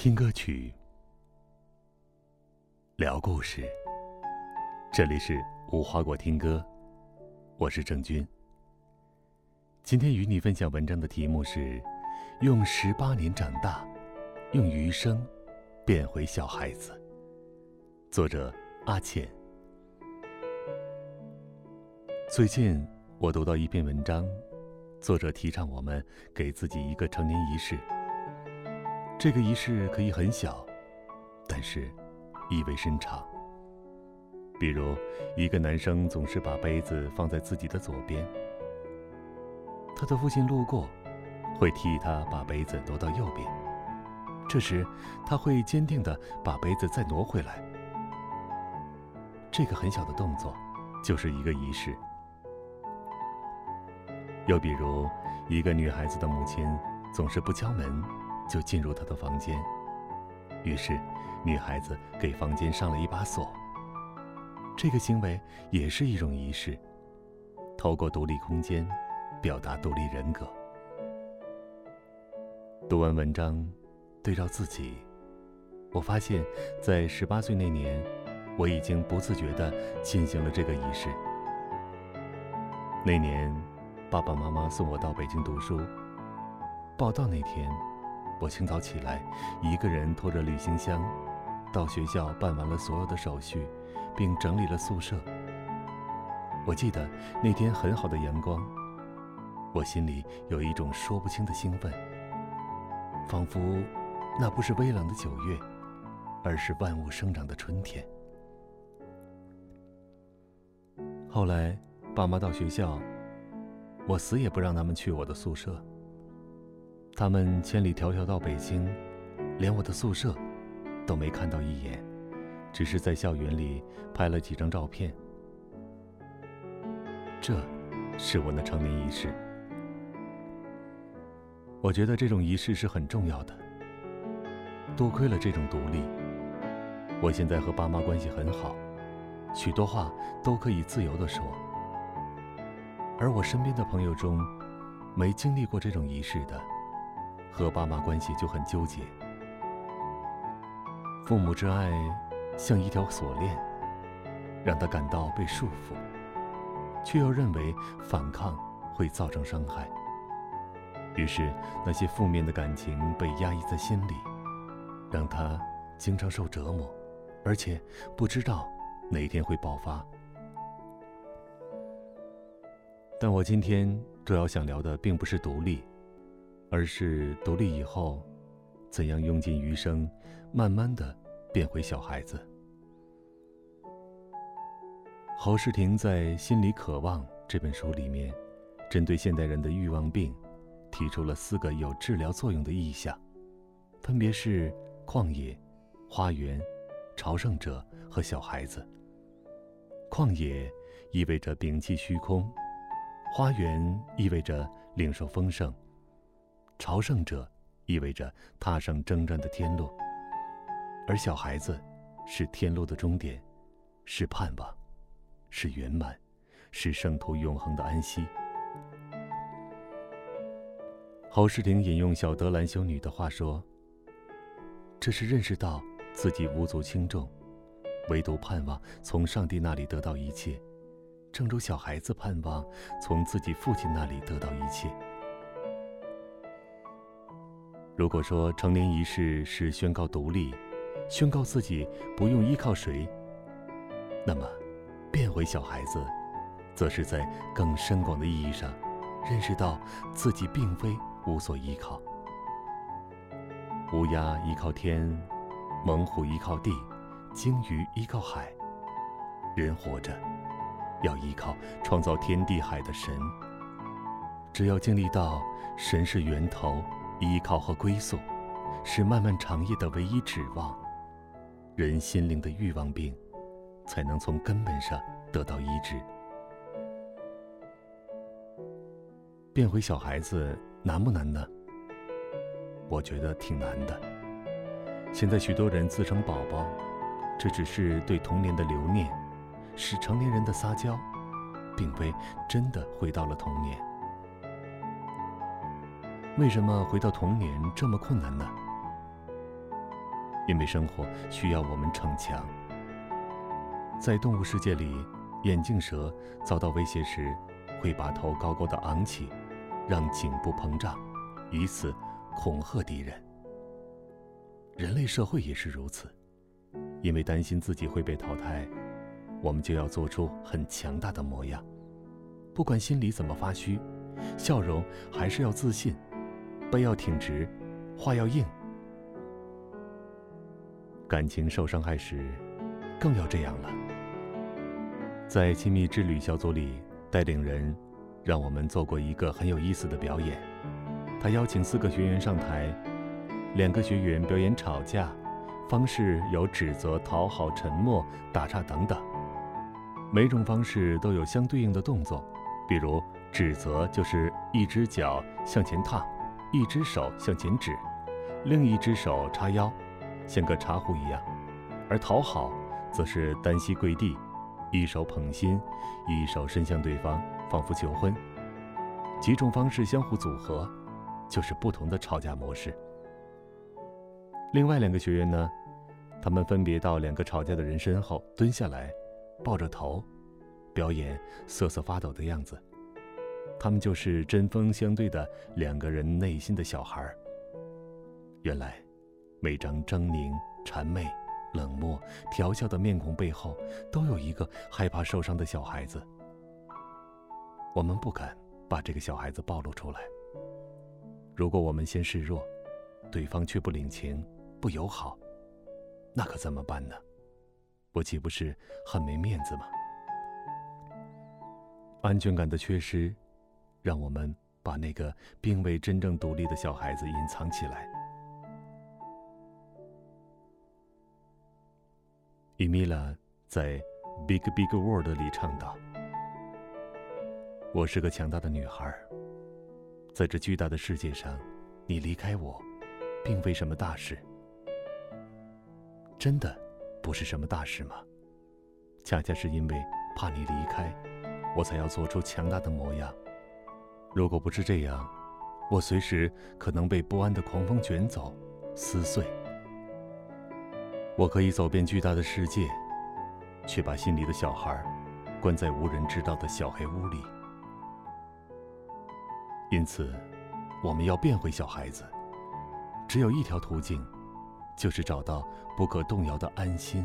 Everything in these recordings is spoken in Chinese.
听歌曲，聊故事。这里是无花果听歌，我是郑钧。今天与你分享文章的题目是用18年长大，用余生变回小孩子。作者阿倩。最近我读到一篇文章，作者提倡我们给自己一个成年仪式。这个仪式可以很小，但是意味深长。比如一个男生总是把杯子放在自己的左边，他的父亲路过会替他把杯子挪到右边，这时他会坚定地把杯子再挪回来。这个很小的动作就是一个仪式。又比如一个女孩子的母亲总是不敲门就进入她的房间，于是女孩子给房间上了一把锁。这个行为也是一种仪式，透过独立空间表达独立人格。读完文章，对照自己，我发现在18岁那年，我已经不自觉地进行了这个仪式。那年爸爸妈妈送我到北京读书，报到那天我清早起来，一个人拖着旅行箱到学校办完了所有的手续，并整理了宿舍。我记得那天很好的阳光，我心里有一种说不清的兴奋，仿佛那不是微冷的9月，而是万物生长的春天。后来爸妈到学校，我死也不让他们去我的宿舍。他们千里迢迢到北京，连我的宿舍都没看到一眼，只是在校园里拍了几张照片。这是我的成年仪式。我觉得这种仪式是很重要的。多亏了这种独立，我现在和爸妈关系很好，许多话都可以自由地说。而我身边的朋友中，没经历过这种仪式的，和爸妈关系就很纠结。父母之爱像一条锁链，让他感到被束缚，却又认为反抗会造成伤害。于是那些负面的感情被压抑在心里，让他经常受折磨，而且不知道哪一天会爆发。但我今天主要想聊的并不是独立，而是独立以后怎样用尽余生，慢慢地变回小孩子。侯世廷在《心理渴望》这本书里面，针对现代人的欲望病，提出了4个有治疗作用的意象，分别是旷野、花园、朝圣者和小孩子。旷野意味着摒弃虚空，花园意味着领受丰盛，朝圣者意味着踏上征战的天路，而小孩子是天路的终点，是盼望，是圆满，是圣徒永恒的安息。侯世廷引用小德兰修女的话说，这是认识到自己无足轻重，唯独盼望从上帝那里得到一切，正如小孩子盼望从自己父亲那里得到一切。如果说成年仪式是宣告独立，宣告自己不用依靠谁，那么变回小孩子则是在更深广的意义上认识到自己并非无所依靠。乌鸦依靠天，猛虎依靠地，鲸鱼依靠海，人活着要依靠创造天地海的神。只要经历到神是源头、依靠和归宿，是漫漫长夜的唯一指望，人心灵的欲望病才能从根本上得到医治。变回小孩子难不难呢？我觉得挺难的。现在许多人自称宝宝，这只是对童年的留念，是成年人的撒娇，并非真的回到了童年。为什么回到童年这么困难呢？ 因为生活需要我们逞强。在动物世界里，眼镜蛇遭到威胁时，会把头高高的昂起，让颈部膨胀，以此恐吓敌人。人类社会也是如此，因为担心自己会被淘汰，我们就要做出很强大的模样。不管心里怎么发虚，笑容还是要自信，背要挺直，话要硬。感情受伤害时，更要这样了。在亲密之旅小组里，带领人让我们做过一个很有意思的表演。他邀请4个学员上台，2个学员表演吵架，方式有指责、讨好、沉默、打岔等等。每种方式都有相对应的动作，比如指责就是一只脚向前踏，一只手向前指，另一只手叉腰，像个茶壶一样；而讨好则是单膝跪地，一手捧心，一手伸向对方，仿佛求婚。几种方式相互组合，就是不同的吵架模式。另外2个学员呢，他们分别到2个吵架的人身后蹲下来，抱着头，表演瑟瑟发抖的样子。他们就是针锋相对的2个人内心的小孩。原来，每张狰狞、谄媚、冷漠、调笑的面孔背后，都有一个害怕受伤的小孩子。我们不敢把这个小孩子暴露出来。如果我们先示弱，对方却不领情、不友好，那可怎么办呢？我岂不是很没面子吗？安全感的缺失，让我们把那个并未真正独立的小孩子隐藏起来。伊米拉在《Big Big World》里唱道：“我是个强大的女孩，在这巨大的世界上，你离开我，并非什么大事。真的不是什么大事吗？恰恰是因为怕你离开，我才要做出强大的模样。如果不是这样，我随时可能被不安的狂风卷走，撕碎。我可以走遍巨大的世界，却把心里的小孩关在无人知道的小黑屋里。因此，我们要变回小孩子，只有一条途径，就是找到不可动摇的安心。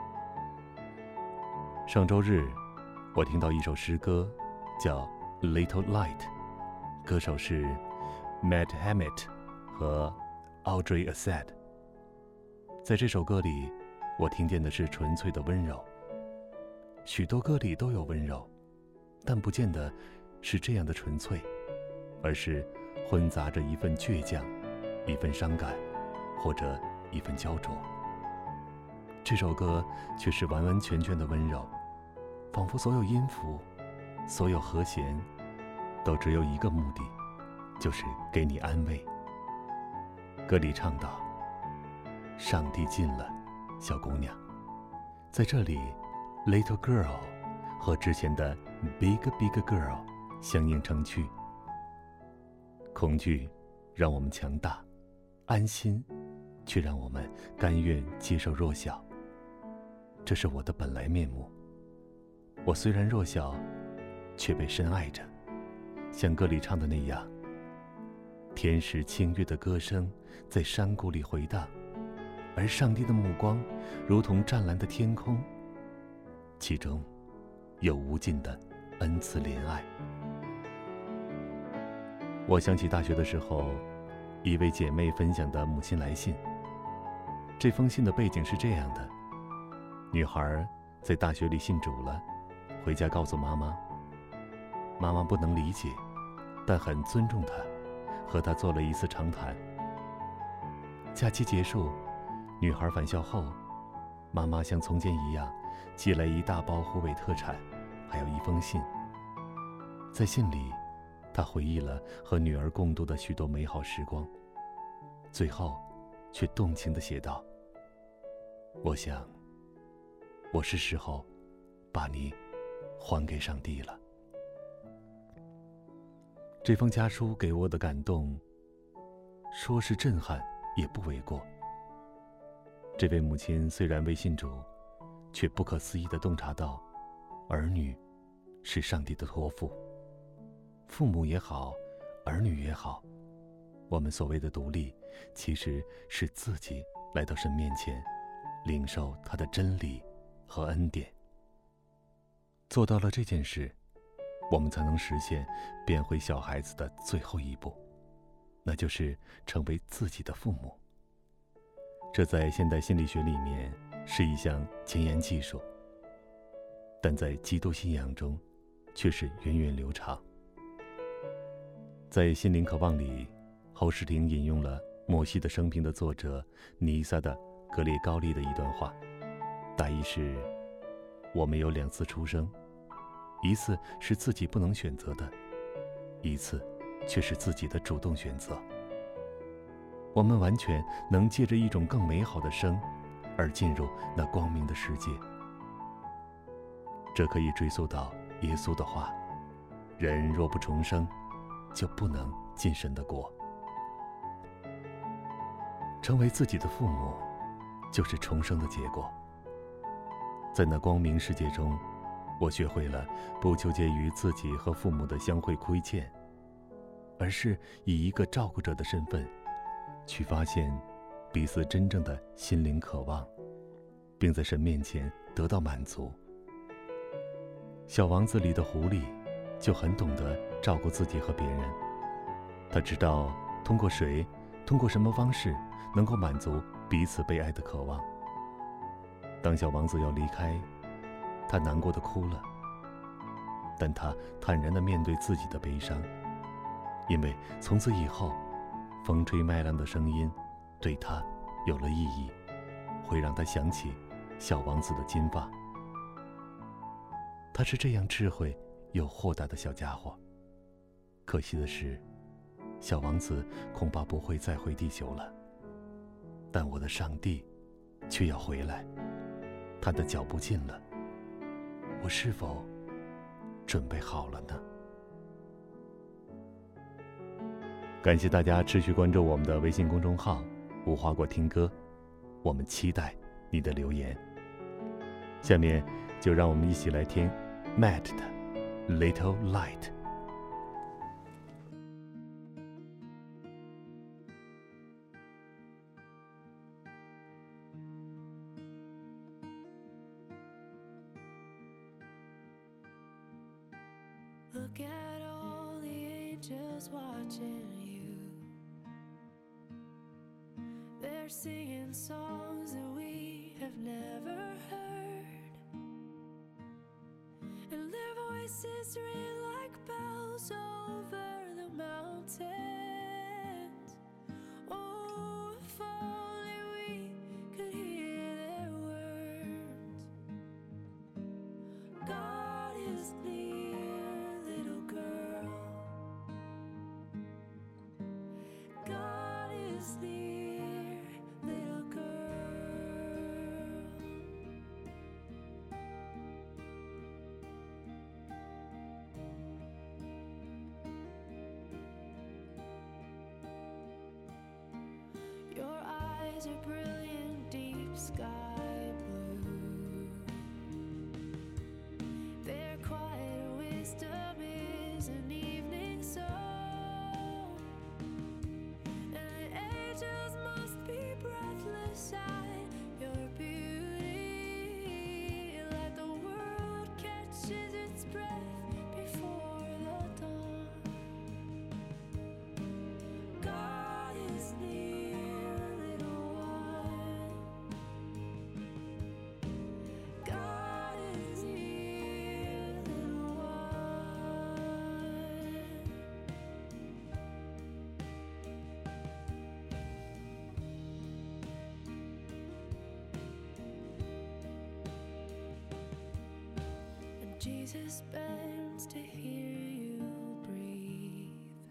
上周日，我听到一首诗歌，叫《Little Light》，歌手是 Matt Hammett 和 Audrey Assad。在这首歌里，我听见的是纯粹的温柔。许多歌里都有温柔，但不见得是这样的纯粹，而是混杂着一份倔强，一份伤感，或者一份焦灼。这首歌却是完完全全的温柔，仿佛所有音符，所有和弦，都只有一个目的，就是给你安慰。歌里唱道：上帝近了，小姑娘。在这里 Little Girl 和之前的 Big Big Girl 相映成趣。恐惧让我们强大，安心却让我们甘愿接受弱小。这是我的本来面目。我虽然弱小，却被深爱着，像歌里唱的那样，天使清悦的歌声在山谷里回荡，而上帝的目光如同湛蓝的天空，其中有无尽的恩慈怜爱。我想起大学的时候，一位姐妹分享的母亲来信。这封信的背景是这样的：女孩在大学里信主了，回家告诉妈妈，妈妈不能理解，但很尊重她，和她做了一次长谈。假期结束，女孩返校后，妈妈像从前一样寄来一大包湖北特产，还有一封信。在信里，她回忆了和女儿共度的许多美好时光，最后却动情地写道：我想，我是时候把你还给上帝了。这封家书给我的感动，说是震撼也不为过。 这位母亲虽然未信主，却不可思议地洞察到，儿女是上帝的托付。父母也好，儿女也好，我们所谓的独立，其实是自己来到神面前，领受他的真理和恩典。做到了这件事，我们才能实现变回小孩子的最后一步，那就是成为自己的父母。这在现代心理学里面是一项前沿技术，但在基督信仰中却是源远流长。在《心灵渴望》里，侯世廷引用了摩西的生平的作者尼撒的格列高利的一段话，大意是：我们有2次出生，一次是自己不能选择的，一次却是自己的主动选择。我们完全能借着一种更美好的生而进入那光明的世界。这可以追溯到耶稣的话：人若不重生，就不能进神的国。成为自己的父母，就是重生的结果。在那光明世界中，我学会了不纠结于自己和父母的相会亏欠，而是以一个照顾者的身份去发现彼此真正的心灵渴望，并在神面前得到满足。小王子里的狐狸就很懂得照顾自己和别人，他知道通过谁，通过什么方式能够满足彼此被爱的渴望。当小王子要离开，他难过的哭了，但他坦然地面对自己的悲伤，因为从此以后，风吹麦浪的声音对他有了意义，会让他想起小王子的金发。他是这样智慧又豁达的小家伙。可惜的是，小王子恐怕不会再回地球了，但我的上帝却要回来，他的脚步近了，我是否准备好了呢？感谢大家持续关注我们的微信公众号无花果听歌，我们期待你的留言。下面就让我们一起来听 Matt 的 Little Light。 Look at all the angels watching you. They're singing songs that we have never heard, and their voices ring like bells over the mountains. Oh, if only we could hear their words. God is near, little girl. God is near, little girl. Your eyes are brilliant, deep sky blue. Their quiet wisdom is an evening song, and the angels must be breathless at your beauty. Let the world catches its breath before the dawn. God is near, little one. God is near, little one. And Jesus bends to hear you breathe,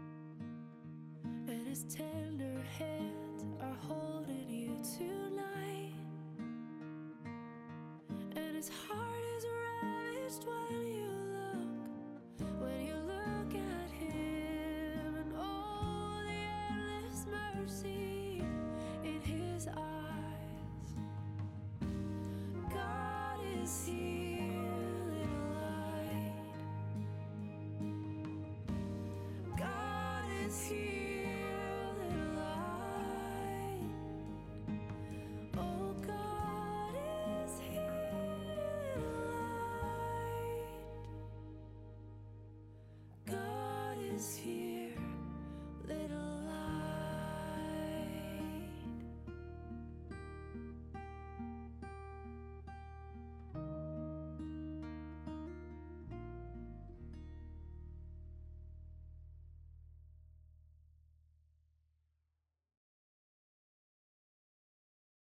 and his tender hands are holding you tonight, and his heart is ravished when you